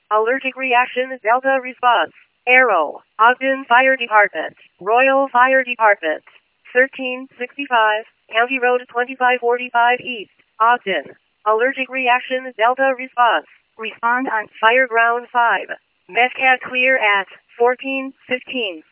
Allergic reaction, Delta response. Arrow, Ogden Fire Department, Royal Fire Department, 1365, County Road 2545 East, Ogden. Allergic reaction, Delta response. Respond on Fireground 5. Medcat clear at 14:15.